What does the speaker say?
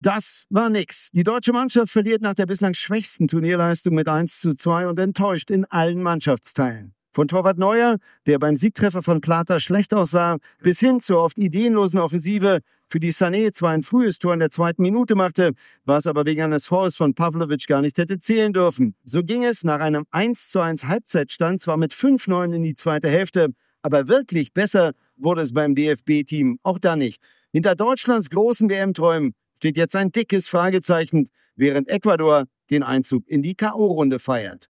Das war nix. Die deutsche Mannschaft verliert nach der bislang schwächsten Turnierleistung mit 1:2 und enttäuscht in allen Mannschaftsteilen. Von Torwart Neuer, der beim Siegtreffer von Plata schlecht aussah, bis hin zur oft ideenlosen Offensive, für die Sané zwar ein frühes Tor in der 2. Minute machte, was aber wegen eines Fouls von Pavlovic gar nicht hätte zählen dürfen. So ging es nach einem 1:1 Halbzeitstand zwar mit 5:9 in die zweite Hälfte, aber wirklich besser wurde es beim DFB-Team auch da nicht. Hinter Deutschlands großen WM-Träumen steht jetzt ein dickes Fragezeichen, während Ecuador den Einzug in die K.O.-Runde feiert.